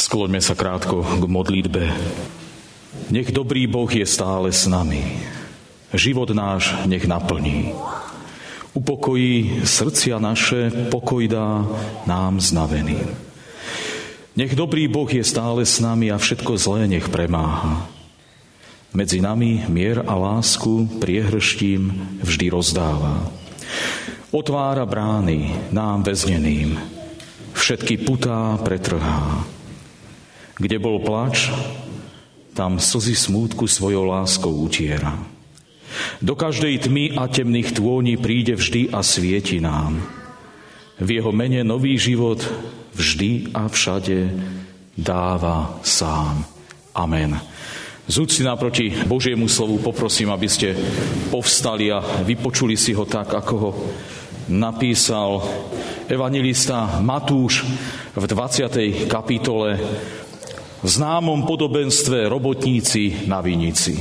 Skloňme sa krátko k modlitbe. Nech dobrý Boh je stále s nami. Život náš nech naplní. Upokojí srdcia naše, pokoj dá nám znaveným. Nech dobrý Boh je stále s nami a všetko zlé nech premáha. Medzi nami mier a lásku priehrštím vždy rozdáva. Otvára brány nám väzneným, všetky putá pretrhá. Kde bol plač, tam slzy smútku svojou láskou utiera. Do každej tmy a temných tôní príde vždy a svieti nám. V jeho mene nový život vždy a všade dáva sám. Amen. Z úcty naproti Božiemu slovu poprosím, aby ste povstali a vypočuli si ho tak, ako ho napísal evanjelista Matúš v 20. kapitole v známom podobenstve robotníci na vinici.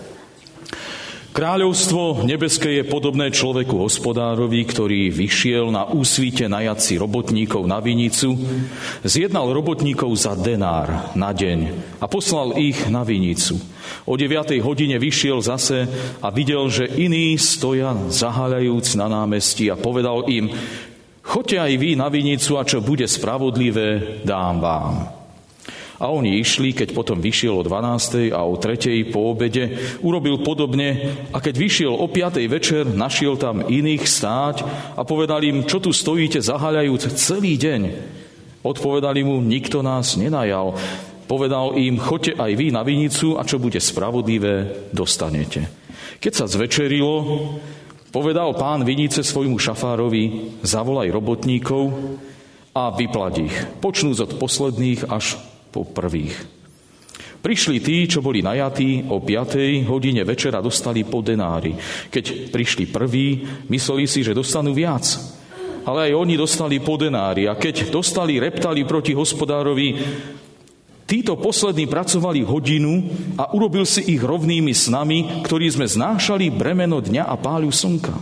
Kráľovstvo nebeské je podobné človeku hospodárovi, ktorý vyšiel na úsvite najať si robotníkov na vinicu, zjednal robotníkov za denár na deň a poslal ich na vinicu. O 9. hodine vyšiel zase a videl, že iní stoja zaháľajúc na námestí a povedal im: choďte aj vy na vinicu a čo bude spravodlivé, dám vám. A oni išli, keď potom vyšiel o 12. a o 3. po obede, urobil podobne a keď vyšiel o 5. večer, našiel tam iných stáť a povedal im: čo tu stojíte zaháľajúc celý deň? Odpovedali mu: nikto nás nenajal. Povedal im: choďte aj vy na vinicu a čo bude spravodlivé, dostanete. Keď sa zvečerilo, povedal pán vinice svojmu šafárovi: zavolaj robotníkov a vyplať ich, počnúc od posledných až po prvých. Prišli tí, čo boli najatí, o 5. hodine večera dostali po denári. Keď prišli prví, mysleli si, že dostanú viac. Ale aj oni dostali po denári. A keď dostali, reptali proti hospodárovi: títo poslední pracovali hodinu a urobil si ich rovnými s nami, ktorí sme znášali bremeno dňa a páľu slnka.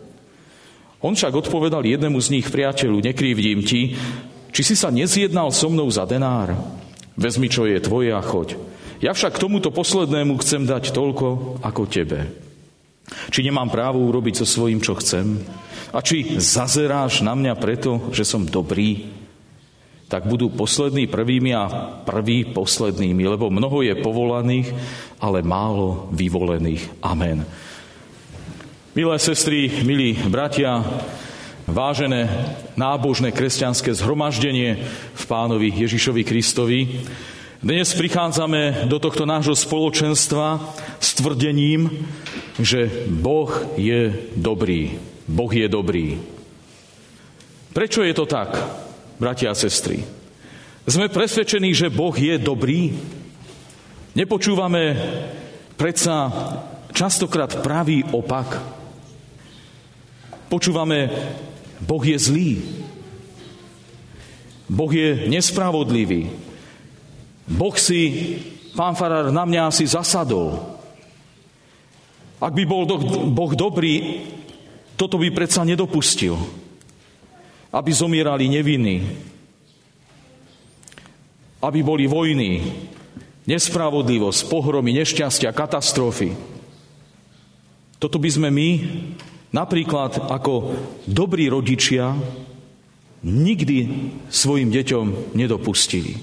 On však odpovedal jednému z nich: priateľu, nekrivdím ti, či si sa nezjednal so mnou za denár? Vezmi, čo je tvoje a choď. Ja však tomuto poslednému chcem dať toľko ako tebe. Či nemám právo urobiť so svojím, čo chcem? A či zazeráš na mňa preto, že som dobrý? Tak budú poslední prvými a prví poslednými, lebo mnoho je povolaných, ale málo vyvolených. Amen. Milé sestry, milí bratia, vážené nábožné kresťanské zhromaždenie v Pánovi Ježišovi Kristovi, dnes prichádzame do tohto nášho spoločenstva s tvrdením, že Boh je dobrý. Boh je dobrý. Prečo je to tak, bratia a sestry? Sme presvedčení, že Boh je dobrý? Nepočúvame predsa častokrát pravý opak? Počúvame: Boh je zlý. Boh je nespravodlivý. Boh si, pán farár, na mňa asi zasadol. Ak by bol Boh dobrý, toto by predsa nedopustil, aby zomierali nevinní, aby boli vojny, nespravodlivosť, pohromy, nešťastia, katastrofy. Toto by sme my, napríklad ako dobrí rodičia, nikdy svojim deťom nedopustili.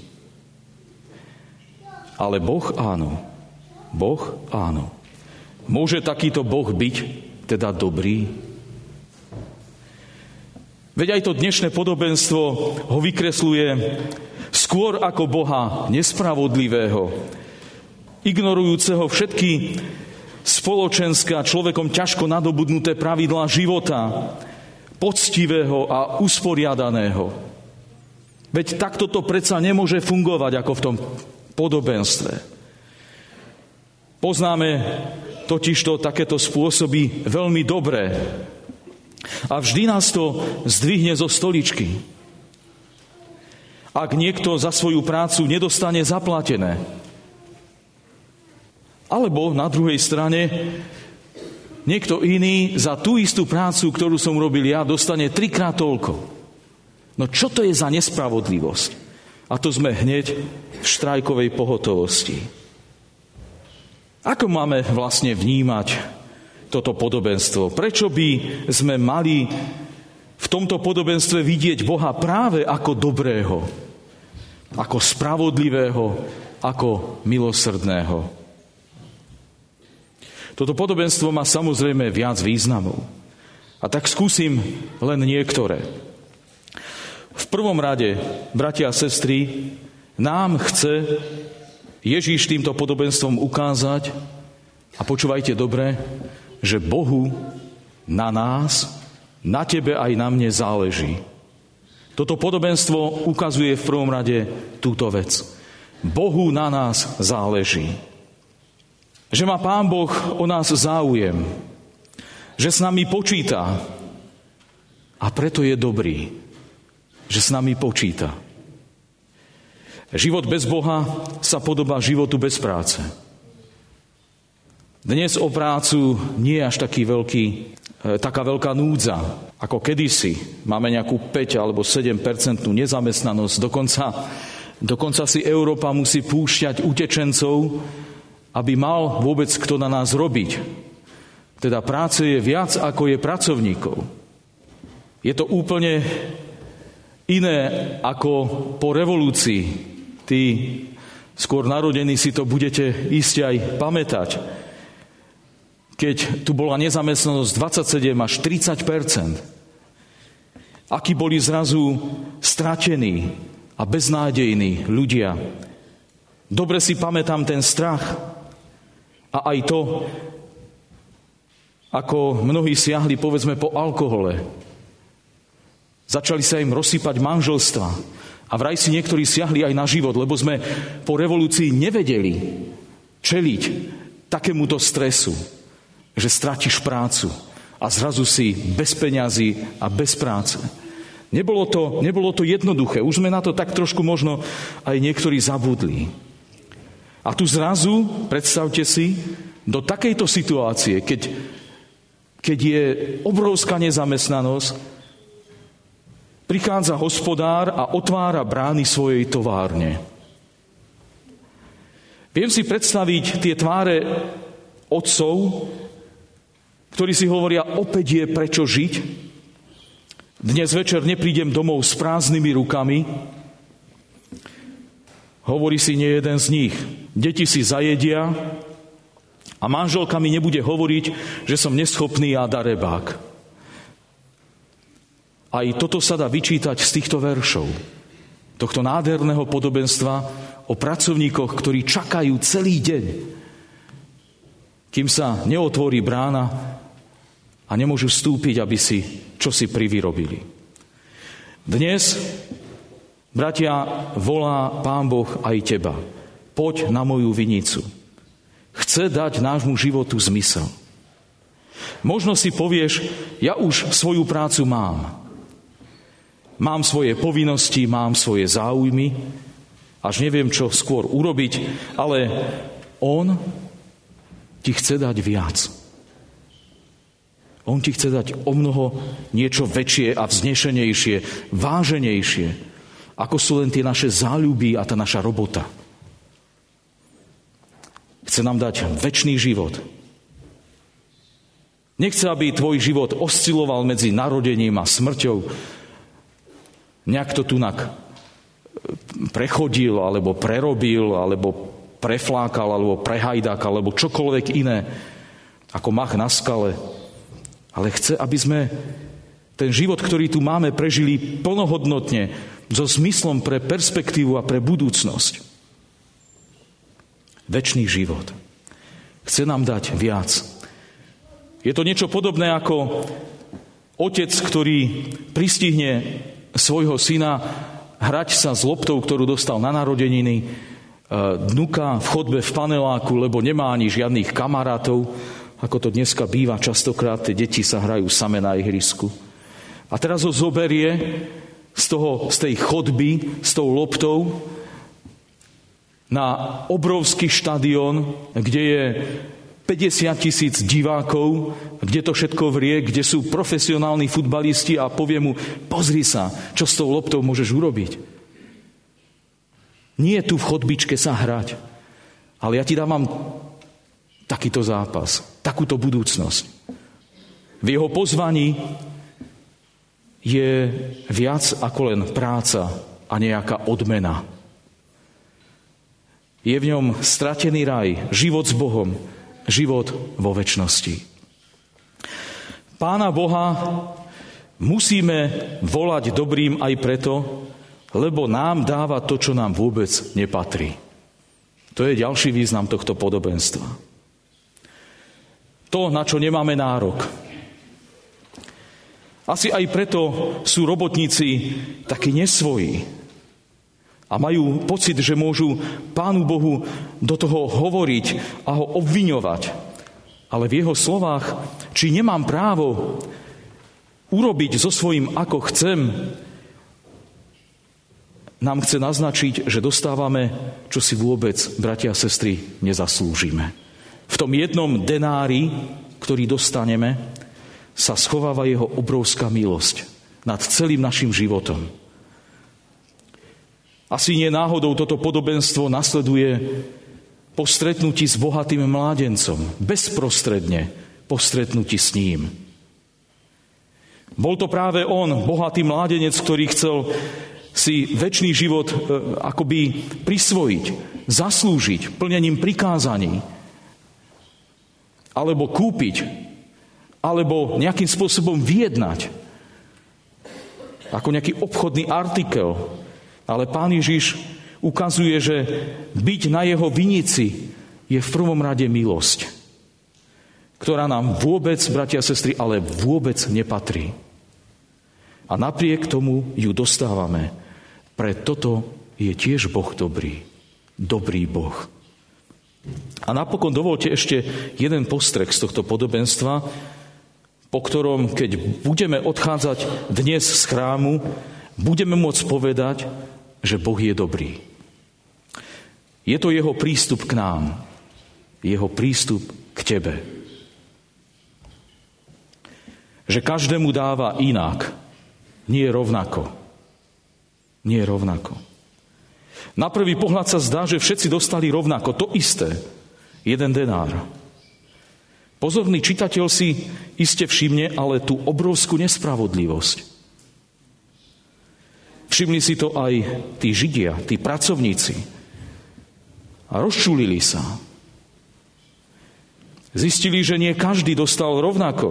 Ale Boh áno. Boh áno. Môže takýto Boh byť teda dobrý? Veď aj to dnešné podobenstvo ho vykresľuje skôr ako Boha nespravodlivého, ignorujúceho všetky spoločenské a človekom ťažko nadobudnuté pravidlá života, poctivého a usporiadaného. Veď takto to predsa nemôže fungovať ako v tom podobenstve. Poznáme totižto takéto spôsoby veľmi dobre a vždy nás to zdvihne zo stoličky. Ak niekto za svoju prácu nedostane zaplatené, alebo na druhej strane niekto iný za tú istú prácu, ktorú som robil ja, dostane 3-krát toľko. No čo to je za nespravodlivosť? A to sme hneď v štrajkovej pohotovosti. Ako máme vlastne vnímať toto podobenstvo? Prečo by sme mali v tomto podobenstve vidieť Boha práve ako dobrého, ako spravodlivého, ako milosrdného? Toto podobenstvo má samozrejme viac významov. A tak skúsim len niektoré. V prvom rade, bratia a sestry, nám chce Ježíš týmto podobenstvom ukázať, a počúvajte dobre, že Bohu na nás, na tebe aj na mne záleží. Toto podobenstvo ukazuje v prvom rade túto vec. Bohu na nás záleží. Že má Pán Boh o nás záujem. Že s nami počíta. A preto je dobrý, že s nami počíta. Život bez Boha sa podobá životu bez práce. Dnes o prácu nie je až taká veľká núdza, ako kedysi. Máme nejakú 5 alebo 7% nezamestnanosť. Dokonca si Európa musí púšťať utečencov, aby mal vôbec kto na nás robiť. Teda práce je viac, ako je pracovníkov. Je to úplne iné ako po revolúcii. Tí skôr narodení si to budete iste aj pamätať. Keď tu bola nezamestnanosť 27 až 30%. Akí boli zrazu stratení a beznádejní ľudia. Dobre si pamätám ten strach a aj to, ako mnohí siahli, povedzme, po alkohole. Začali sa im rozsypať manželstva. A vraj si niektorí siahli aj na život, lebo sme po revolúcii nevedeli čeliť takémuto stresu, že stratíš prácu a zrazu si bez peňazí a bez práce. Nebolo to jednoduché. Už sme na to tak trošku možno aj niektorí zabudli. A tu zrazu, predstavte si, do takejto situácie, keď je obrovská nezamestnanosť, prichádza hospodár a otvára brány svojej továrne. Viem si predstaviť tie tváre otcov, ktorí si hovoria, opäť je prečo žiť. Dnes večer neprídem domov s prázdnymi rukami. Hovorí si nie jeden z nich. Deti si zajedia a manželka mi nebude hovoriť, že som neschopný a darebák. Aj toto sa dá vyčítať z týchto veršov. Tohto nádherného podobenstva o pracovníkoch, ktorí čakajú celý deň, kým sa neotvorí brána a nemôžu vstúpiť, aby si čosi privyrobili. Dnes, bratia, volá Pán Boh aj teba. Poď na moju vinicu. Chce dať nášmu životu zmysel. Možno si povieš, ja už svoju prácu mám. Mám svoje povinnosti, mám svoje záujmy, až neviem, čo skôr urobiť, ale on ti chce dať viac. On ti chce dať omnoho niečo väčšie a vznešenejšie, váženejšie, ako sú len tie naše záľuby a tá naša robota. Chce nám dať večný život. Nechce, aby tvoj život osciloval medzi narodením a smrťou, nejak to tunak prechodil, alebo prerobil, alebo preflákal, alebo prehajdák, alebo čokoľvek iné, ako mach na skale. Ale chce, aby sme ten život, ktorý tu máme, prežili plnohodnotne, so zmyslom pre perspektívu a pre budúcnosť. Večný život. Chce nám dať viac. Je to niečo podobné ako otec, ktorý pristihne svojho syna hrať sa s loptou, ktorú dostal na narodeniny, dnuka v chodbe v paneláku, lebo nemá ani žiadnych kamarátov, ako to dneska býva častokrát, tie deti sa hrajú same na ihrisku. A teraz ho zoberie z tej chodby s tou loptou na obrovský štadión, kde je 50 000 divákov, kde to všetko vrie, kde sú profesionálni futbalisti a povie mu, pozri sa, čo s tou loptou môžeš urobiť. Nie tu v chodbičke sa hrať, ale ja ti dávam takýto zápas, takúto budúcnosť. V jeho pozvaní je viac ako len práca a nejaká odmena. Je v ňom stratený raj, život s Bohom, život vo večnosti. Pána Boha musíme volať dobrým aj preto, lebo nám dáva to, čo nám vôbec nepatrí. To je ďalší význam tohto podobenstva. To, na čo nemáme nárok. Asi aj preto sú robotníci takí nesvojí a majú pocit, že môžu Pánu Bohu do toho hovoriť a ho obviňovať. Ale v jeho slovách, či nemám právo urobiť so svojím ako chcem, nám chce naznačiť, že dostávame, čo si vôbec, bratia a sestry, nezaslúžime. V tom jednom denári, ktorý dostaneme, sa schováva jeho obrovská milosť nad celým našim životom. Asi nie náhodou toto podobenstvo nasleduje po stretnutí s bohatým mládencom, bezprostredne po stretnutí s ním. Bol to práve on, bohatý mládenec, ktorý chcel si večný život akoby prisvojiť, zaslúžiť plnením prikázaní, alebo kúpiť, alebo nejakým spôsobom vyjednať, ako nejaký obchodný artikel. Ale Pán Ježiš ukazuje, že byť na jeho vinici je v prvom rade milosť, ktorá nám vôbec, bratia a sestry, ale vôbec nepatrí. A napriek tomu ju dostávame. Pre toto je tiež Boh dobrý. Dobrý Boh. A napokon dovolte ešte jeden postreh z tohto podobenstva, po ktorom, keď budeme odchádzať dnes z chrámu, budeme môcť povedať, že Boh je dobrý. Je to jeho prístup k nám, jeho prístup k tebe. Že každému dáva inak, nie rovnako. Nie rovnako. Na prvý pohľad sa zdá, že všetci dostali rovnako, to isté, jeden denár. Pozorný čitateľ si iste všimne ale tú obrovskú nespravodlivosť. Všimli si to aj tí Židia, tí pracovníci. A rozčulili sa. Zistili, že nie každý dostal rovnako.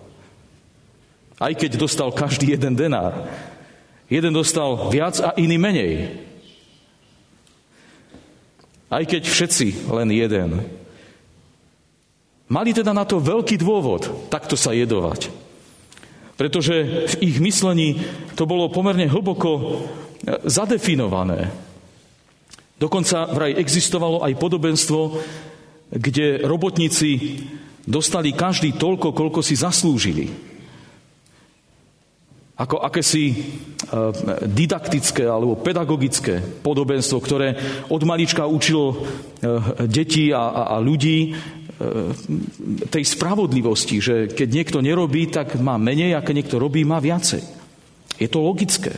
Aj keď dostal každý jeden denár. Jeden dostal viac a iný menej. Aj keď všetci len jeden. Mali teda na to veľký dôvod takto sa jedovať. Pretože v ich myslení to bolo pomerne hlboko zadefinované. Dokonca vraj existovalo aj podobenstvo, kde robotníci dostali každý toľko, koľko si zaslúžili. Ako akési didaktické alebo pedagogické podobenstvo, ktoré od malička učilo deti a ľudí tej spravodlivosti, že keď niekto nerobí, tak má menej, a keď niekto robí, má viacej. Je to logické.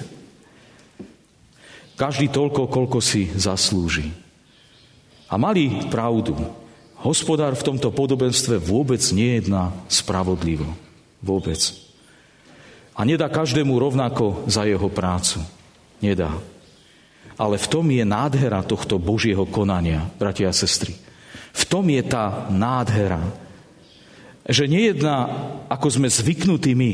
Každý toľko, koľko si zaslúži. A mali pravdu. Hospodár v tomto podobenstve vôbec nejedná spravodlivo. Vôbec. A nedá každému rovnako za jeho prácu. Nedá. Ale v tom je nádhera tohto Božieho konania, bratia a sestry. V tom je tá nádhera, že nejedná, ako sme zvyknutí my,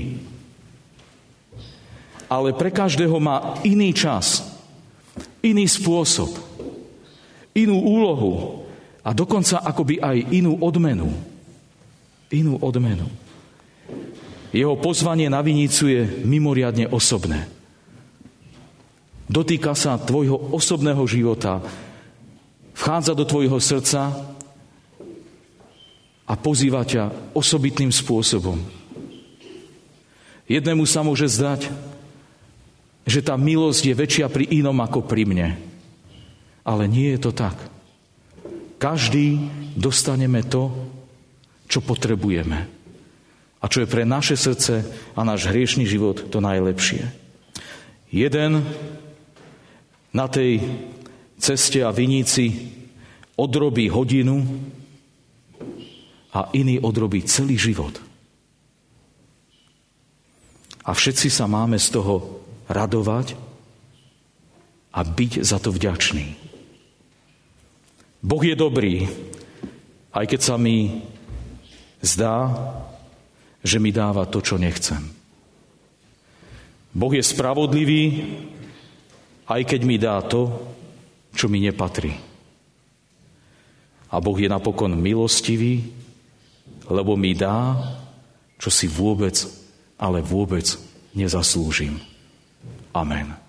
ale pre každého má iný čas, iný spôsob, inú úlohu a dokonca akoby aj inú odmenu. Inú odmenu. Jeho pozvanie na vinicu je mimoriadne osobné. Dotýka sa tvojho osobného života, vchádza do tvojho srdca a pozýva ťa osobitným spôsobom. Jednému sa môže zdať, že tá milosť je väčšia pri inom ako pri mne. Ale nie je to tak. Každý dostaneme to, čo potrebujeme. A čo je pre naše srdce a náš hriešný život to najlepšie. Jeden na tej ceste a viníci odrobí hodinu a iný odrobí celý život. A všetci sa máme z toho radovať a byť za to vďačný. Boh je dobrý, aj keď sa mi zdá, že mi dáva to, čo nechcem. Boh je spravodlivý, aj keď mi dá to, čo mi nepatrí. A Boh je napokon milostivý, lebo mi dá, čo si vôbec, ale vôbec nezaslúžim. Amen.